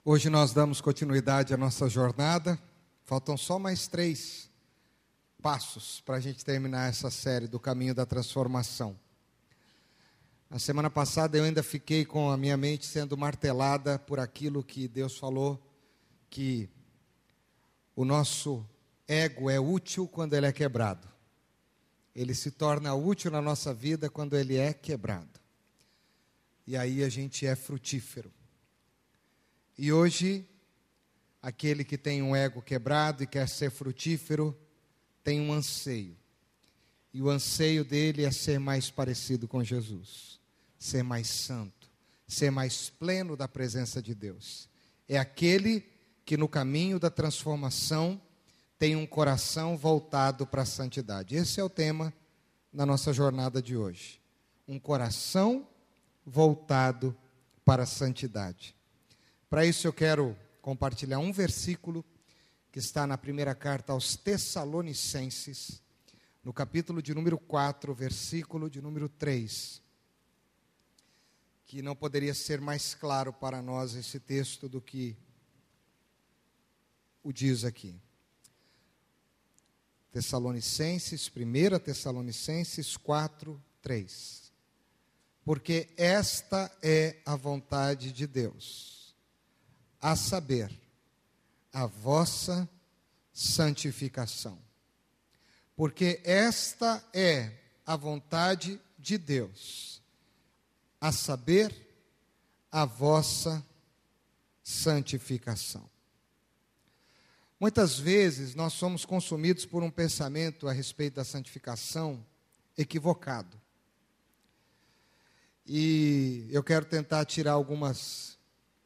Hoje nós damos continuidade à nossa jornada. Faltam só mais 3 passos para a gente terminar essa série do caminho da transformação. Na semana passada eu ainda fiquei com a minha mente sendo martelada por aquilo que Deus falou, que o nosso ego é útil quando ele é quebrado. Ele se torna útil na nossa vida quando ele é quebrado. E aí a gente é frutífero. E hoje, aquele que tem um ego quebrado e quer ser frutífero, tem um anseio. E o anseio dele é ser mais parecido com Jesus, ser mais santo, ser mais pleno da presença de Deus. É aquele que no caminho da transformação tem um coração voltado para a santidade. Esse é o tema da nossa jornada de hoje. Um coração voltado para a santidade. Para isso eu quero compartilhar um versículo que está na primeira carta aos Tessalonicenses, no capítulo de número 4, versículo de número 3, que não poderia ser mais claro para nós esse texto do que o diz aqui. Tessalonicenses, 1 Tessalonicenses 4, 3. Porque esta é a vontade de Deus, a saber, a vossa santificação. Porque esta é a vontade de Deus, a saber, a vossa santificação. Muitas vezes nós somos consumidos por um pensamento a respeito da santificação equivocado. E eu quero tentar tirar algumas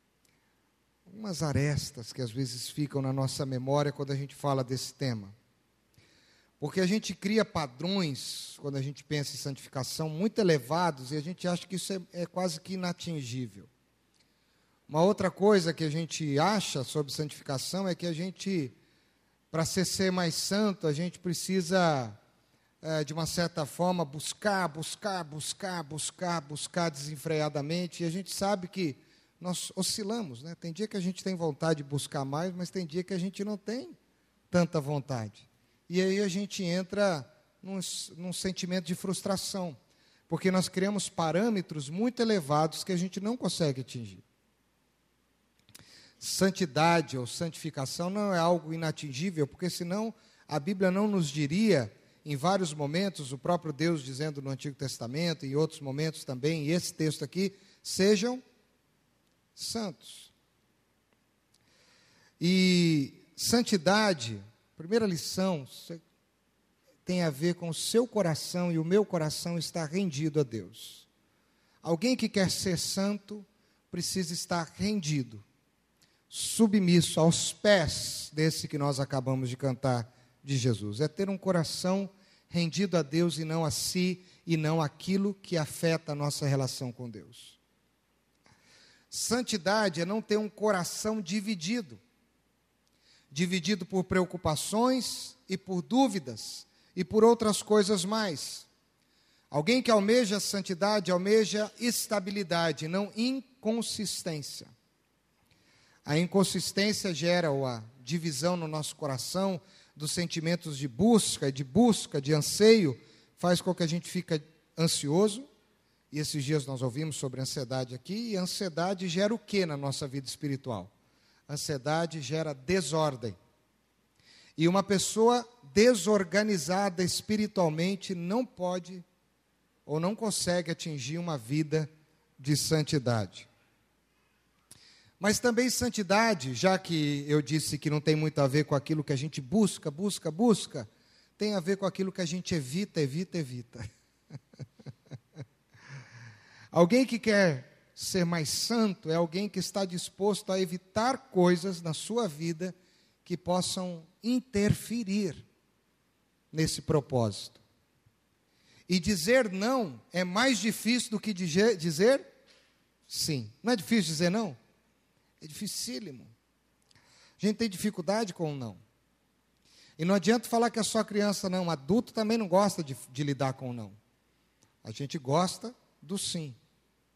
arestas que às vezes ficam na nossa memória quando a gente fala desse tema. Porque a gente cria padrões, quando a gente pensa em santificação, muito elevados, e a gente acha que isso é quase que inatingível. Uma outra coisa que a gente acha sobre santificação é que a gente, para ser mais santo, a gente precisa, de uma certa forma, buscar desenfreadamente, e a gente sabe que nós oscilamos, né? Tem dia que a gente tem vontade de buscar mais, mas tem dia que a gente não tem tanta vontade. E aí a gente entra num sentimento de frustração, porque nós criamos parâmetros muito elevados que a gente não consegue atingir. Santidade ou santificação não é algo inatingível, porque senão a Bíblia não nos diria, em vários momentos, o próprio Deus dizendo no Antigo Testamento, e em outros momentos também, e esse texto aqui, sejam santos. E santidade, primeira lição, tem a ver com o seu coração, e o meu coração está rendido a Deus. Alguém que quer ser santo precisa estar rendido, submisso aos pés desse que nós acabamos de cantar de Jesus. É ter um coração rendido a Deus e não a si, e não aquilo que afeta a nossa relação com Deus. Santidade é não ter um coração dividido por preocupações e por dúvidas e por outras coisas mais. Alguém que almeja santidade, almeja estabilidade, não inconsistência. A inconsistência gera a divisão no nosso coração dos sentimentos de busca, de anseio, faz com que a gente fique ansioso. E esses dias nós ouvimos sobre ansiedade aqui, e a ansiedade gera o que na nossa vida espiritual? A ansiedade gera desordem. E uma pessoa desorganizada espiritualmente não pode ou não consegue atingir uma vida de santidade. Mas também santidade, já que eu disse que não tem muito a ver com aquilo que a gente busca, tem a ver com aquilo que a gente evita. Alguém que quer ser mais santo é alguém que está disposto a evitar coisas na sua vida que possam interferir nesse propósito. E dizer não é mais difícil do que dizer sim. Não é difícil dizer não? É dificílimo. A gente tem dificuldade com o não. E não adianta falar que é só criança, não. Adulto também não gosta de lidar com o não. A gente gosta do sim.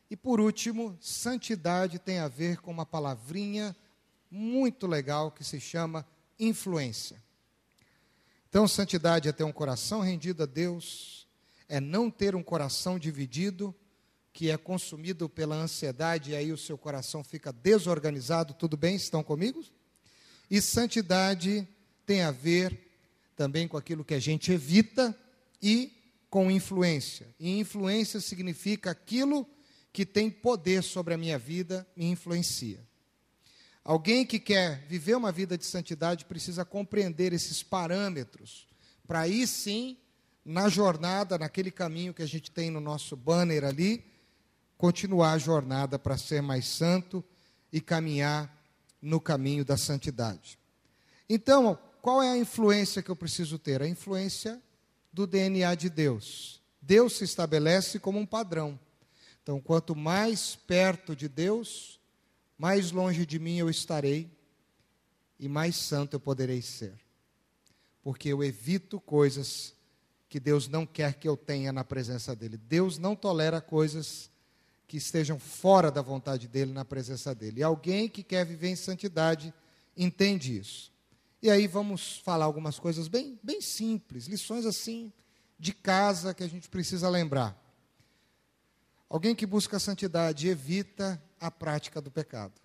E por último, santidade tem a ver com uma palavrinha muito legal que se chama influência. Então, santidade é ter um coração rendido a Deus, é não ter um coração dividido, que é consumido pela ansiedade, e aí o seu coração fica desorganizado. Tudo bem? Estão comigo? E santidade tem a ver também com aquilo que a gente evita e com influência. E influência significa aquilo que tem poder sobre a minha vida, me influencia. Alguém que quer viver uma vida de santidade precisa compreender esses parâmetros, para aí sim, na jornada, naquele caminho que a gente tem no nosso banner ali, continuar a jornada para ser mais santo e caminhar no caminho da santidade. Então, qual é a influência que eu preciso ter? A influência do DNA de Deus. Deus se estabelece como um padrão. Então, quanto mais perto de Deus, mais longe de mim eu estarei e mais santo eu poderei ser. Porque eu evito coisas que Deus não quer que eu tenha na presença dEle. Deus não tolera coisas que estejam fora da vontade dEle na presença dEle. E alguém que quer viver em santidade entende isso. E aí vamos falar algumas coisas bem simples, lições assim de casa que a gente precisa lembrar. Alguém que busca a santidade evita a prática do pecado.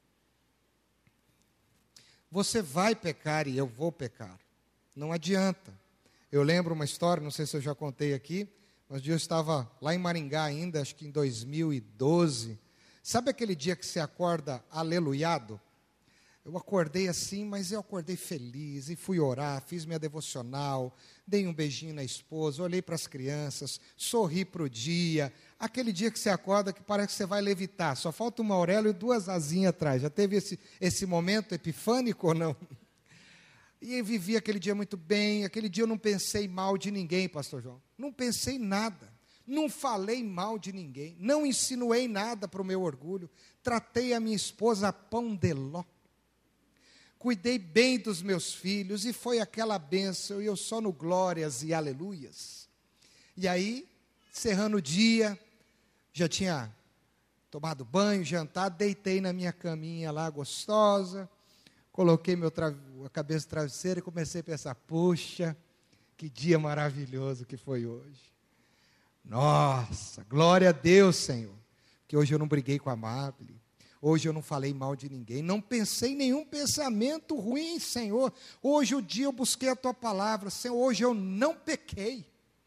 Você vai pecar e eu vou pecar. Não adianta. Eu lembro uma história, não sei se eu já contei aqui, mas um dia eu estava lá em Maringá ainda, acho que em 2012. Sabe aquele dia que você acorda aleluiado? Eu acordei assim, mas eu acordei feliz e fui orar, fiz minha devocional, dei um beijinho na esposa, olhei para as crianças, sorri para o dia. Aquele dia que você acorda que parece que você vai levitar, só falta uma auréola e duas asinhas atrás. Já teve esse momento epifânico ou não? E eu vivi aquele dia muito bem, aquele dia eu não pensei mal de ninguém, pastor João. Não pensei nada, não falei mal de ninguém, não insinuei nada para o meu orgulho, tratei a minha esposa a pão de ló. Cuidei bem dos meus filhos e foi aquela bênção, e eu só no glórias e aleluias. E aí, encerrando o dia, já tinha tomado banho, jantado, deitei na minha caminha lá gostosa, coloquei a cabeça no travesseiro e comecei a pensar, puxa, que dia maravilhoso que foi hoje. Nossa, glória a Deus, Senhor, que hoje eu não briguei com a Amable. Hoje eu não falei mal de ninguém, não pensei em nenhum pensamento ruim, Senhor. Hoje o dia eu busquei a Tua palavra, Senhor, hoje eu não pequei.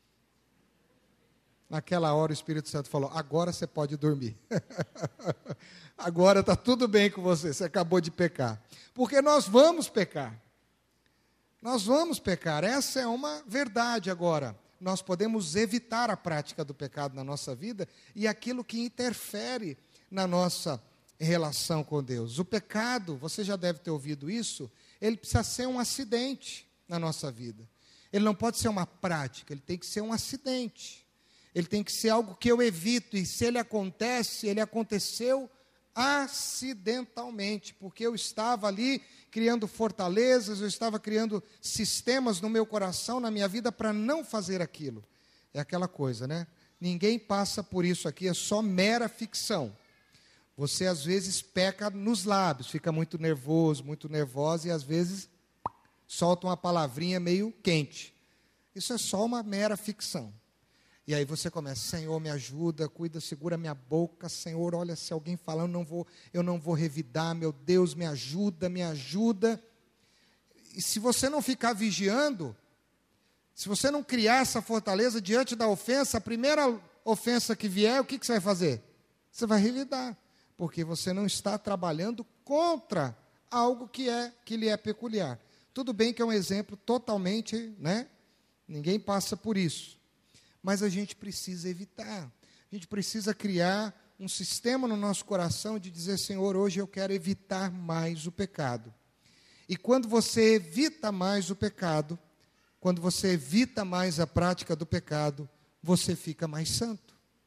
Naquela hora o Espírito Santo falou, agora você pode dormir. Agora está tudo bem com você, você acabou de pecar. Porque nós vamos pecar. Nós vamos pecar, essa é uma verdade agora. Nós podemos evitar a prática do pecado na nossa vida e aquilo que interfere na nossa relação com Deus. O pecado, você já deve ter ouvido isso, ele precisa ser um acidente na nossa vida. Ele não pode ser uma prática, ele tem que ser um acidente. Ele tem que ser algo que eu evito, e se ele acontece, ele aconteceu acidentalmente, porque eu estava ali criando fortalezas, eu estava criando sistemas no meu coração, na minha vida, para não fazer aquilo. É aquela coisa, né? Ninguém passa por isso aqui, é só mera ficção. Você, às vezes, peca nos lábios, fica muito nervoso, muito nervosa, e, às vezes, solta uma palavrinha meio quente. Isso é só uma mera ficção. E aí você começa, Senhor, me ajuda, cuida, segura minha boca, Senhor, olha, se alguém falando, eu não vou revidar, meu Deus, me ajuda, me ajuda. E se você não ficar vigiando, se você não criar essa fortaleza diante da ofensa, a primeira ofensa que vier, o que você vai fazer? Você vai revidar. Porque você não está trabalhando contra algo que lhe é peculiar. Tudo bem que é um exemplo totalmente, né? Ninguém passa por isso. Mas a gente precisa evitar. A gente precisa criar um sistema no nosso coração de dizer, Senhor, hoje eu quero evitar mais o pecado. E quando você evita mais o pecado, quando você evita mais a prática do pecado, você fica mais santo.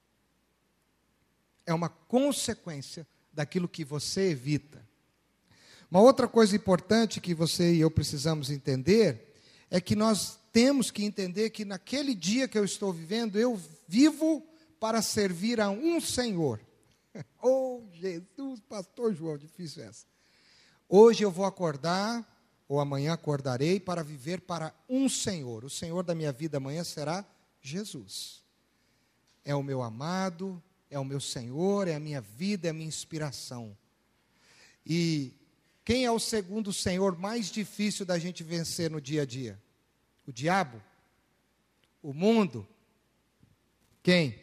É uma consequência daquilo que você evita. Uma outra coisa importante que você e eu precisamos entender é que nós temos que entender que naquele dia que eu estou vivendo, eu vivo para servir a um Senhor. Oh, Jesus, pastor João, difícil essa. Hoje eu vou acordar, ou amanhã acordarei, para viver para um Senhor. O Senhor da minha vida amanhã será Jesus. É o meu amado, é o meu Senhor, é a minha vida, é a minha inspiração. E quem é o segundo Senhor mais difícil da gente vencer no dia a dia? O diabo? O mundo? Quem?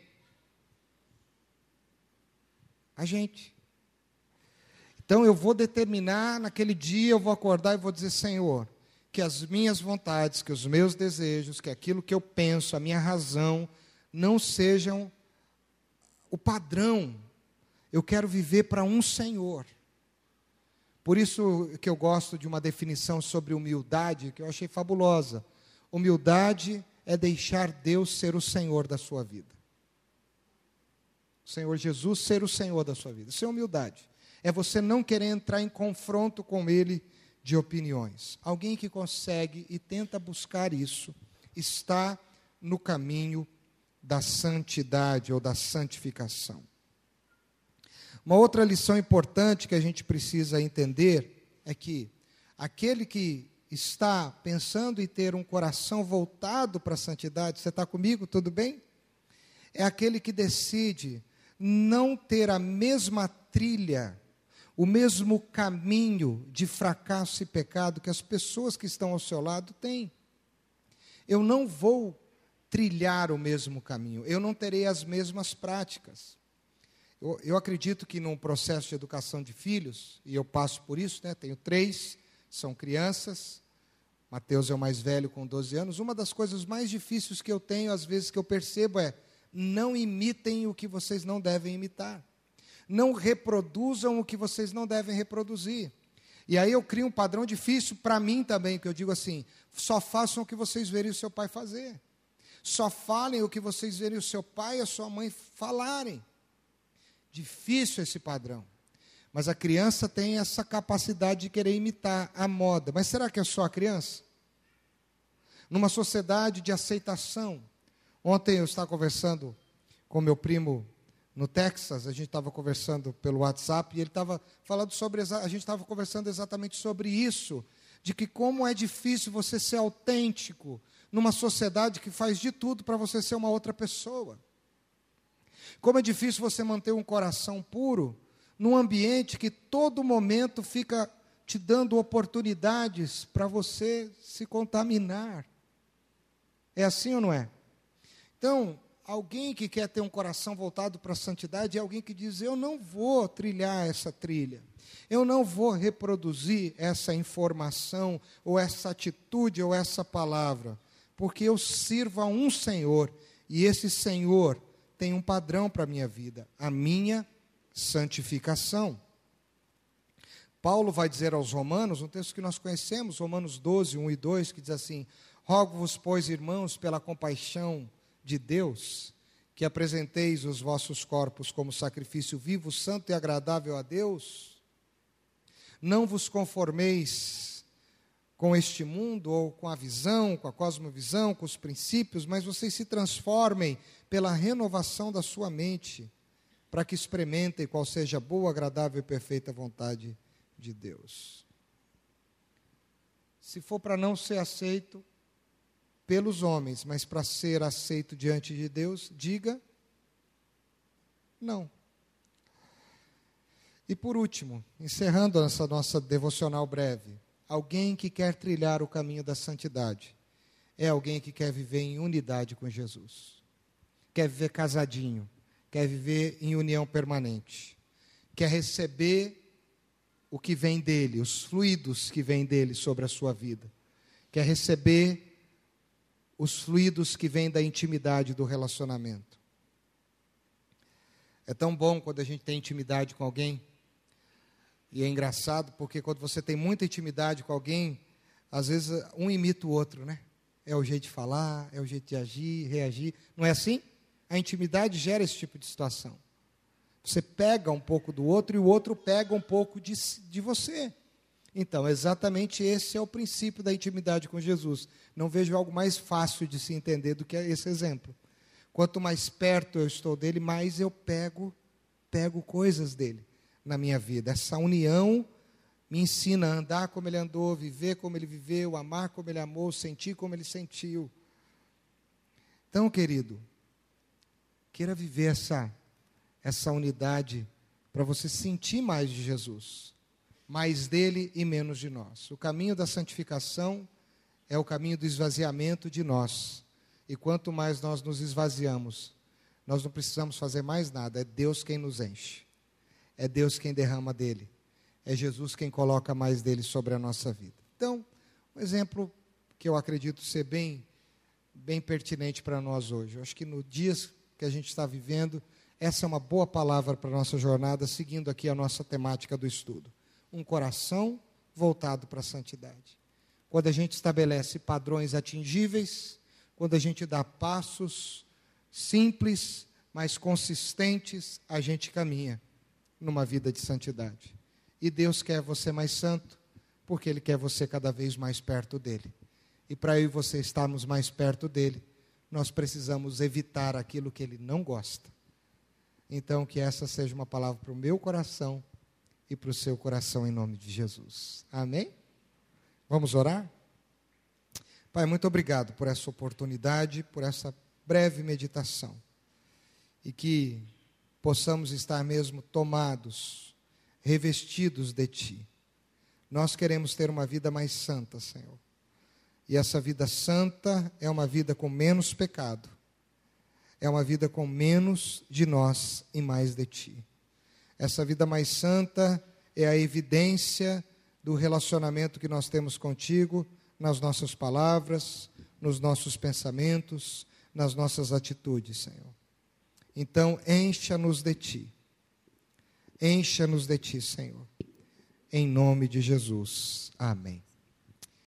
A gente. Então eu vou determinar, naquele dia eu vou acordar e vou dizer: Senhor, que as minhas vontades, que os meus desejos, que aquilo que eu penso, a minha razão, não sejam o padrão. Eu quero viver para um Senhor. Por isso que eu gosto de uma definição sobre humildade, que eu achei fabulosa. Humildade é deixar Deus ser o Senhor da sua vida. O Senhor Jesus ser o Senhor da sua vida. Isso é humildade. É você não querer entrar em confronto com Ele de opiniões. Alguém que consegue e tenta buscar isso, está no caminho da santidade ou da santificação. Uma outra lição importante que a gente precisa entender é que aquele que está pensando em ter um coração voltado para a santidade, você está comigo, tudo bem? É aquele que decide não ter a mesma trilha, o mesmo caminho de fracasso e pecado que as pessoas que estão ao seu lado têm. Eu não vou trilhar o mesmo caminho, eu não terei as mesmas práticas. Eu acredito que num processo de educação de filhos, e eu passo por isso, né, tenho 3, são crianças, Mateus é o mais velho com 12 anos, uma das coisas mais difíceis que eu tenho, às vezes que eu percebo é: não imitem o que vocês não devem imitar. Não reproduzam o que vocês não devem reproduzir. E aí eu crio um padrão difícil para mim também, que eu digo assim: só façam o que vocês verem o seu pai fazer. Só falem o que vocês verem o seu pai e a sua mãe falarem. Difícil esse padrão. Mas a criança tem essa capacidade de querer imitar a moda. Mas será que é só a criança? Numa sociedade de aceitação. Ontem eu estava conversando com meu primo no Texas, a gente estava conversando pelo WhatsApp, e ele estava falando sobre, a gente estava conversando exatamente sobre isso, de que como é difícil você ser autêntico numa sociedade que faz de tudo para você ser uma outra pessoa. Como é difícil você manter um coração puro num ambiente que todo momento fica te dando oportunidades para você se contaminar. É assim ou não é? Então, alguém que quer ter um coração voltado para a santidade é alguém que diz: eu não vou trilhar essa trilha, eu não vou reproduzir essa informação, ou essa atitude, ou essa palavra, porque eu sirvo a um Senhor, e esse Senhor tem um padrão para a minha vida, a minha santificação. Paulo vai dizer aos Romanos, um texto que nós conhecemos, Romanos 12, 1 e 2, que diz assim: rogo-vos, pois, irmãos, pela compaixão de Deus, que apresenteis os vossos corpos como sacrifício vivo, santo e agradável a Deus. Não vos conformeis com este mundo, ou com a visão, com a cosmovisão, com os princípios, mas vocês se transformem pela renovação da sua mente, para que experimentem qual seja a boa, agradável e perfeita vontade de Deus. Se for para não ser aceito pelos homens, mas para ser aceito diante de Deus, diga não. E por último, encerrando essa nossa devocional breve, alguém que quer trilhar o caminho da santidade é alguém que quer viver em unidade com Jesus, quer viver casadinho, quer viver em união permanente, quer receber o que vem dele, os fluidos que vêm dele sobre a sua vida, quer receber os fluidos que vêm da intimidade do relacionamento. É tão bom quando a gente tem intimidade com alguém, e é engraçado porque quando você tem muita intimidade com alguém, às vezes um imita o outro, né? É o jeito de falar, é o jeito de agir, reagir, não é assim? A intimidade gera esse tipo de situação. Você pega um pouco do outro e o outro pega um pouco de você. Então, exatamente esse é o princípio da intimidade com Jesus. Não vejo algo mais fácil de se entender do que esse exemplo. Quanto mais perto eu estou dele, mais eu pego pego coisas dele na minha vida. Essa união me ensina a andar como ele andou, viver como ele viveu, amar como ele amou, sentir como ele sentiu. Então, querido, queira viver essa unidade para você sentir mais de Jesus, mais dele e menos de nós. O caminho da santificação é o caminho do esvaziamento de nós. E quanto mais nós nos esvaziamos, nós não precisamos fazer mais nada. É Deus quem nos enche. É Deus quem derrama dele. É Jesus quem coloca mais dele sobre a nossa vida. Então, um exemplo que eu acredito ser bem pertinente para nós hoje. Eu acho que no dias que a gente está vivendo, essa é uma boa palavra para a nossa jornada, seguindo aqui a nossa temática do estudo. Um coração voltado para a santidade. Quando a gente estabelece padrões atingíveis, quando a gente dá passos simples, mas consistentes, a gente caminha numa vida de santidade. E Deus quer você mais santo, porque Ele quer você cada vez mais perto dEle. E para eu e você estarmos mais perto dEle, nós precisamos evitar aquilo que Ele não gosta. Então, que essa seja uma palavra para o meu coração e para o seu coração, em nome de Jesus. Amém? Vamos orar? Pai, muito obrigado por essa oportunidade, por essa breve meditação. E que possamos estar mesmo tomados, revestidos de Ti. Nós queremos ter uma vida mais santa, Senhor. E essa vida santa é uma vida com menos pecado. É uma vida com menos de nós e mais de Ti. Essa vida mais santa é a evidência do relacionamento que nós temos contigo, nas nossas palavras, nos nossos pensamentos, nas nossas atitudes, Senhor. Então, encha-nos de Ti. Encha-nos de Ti, Senhor. Em nome de Jesus. Amém.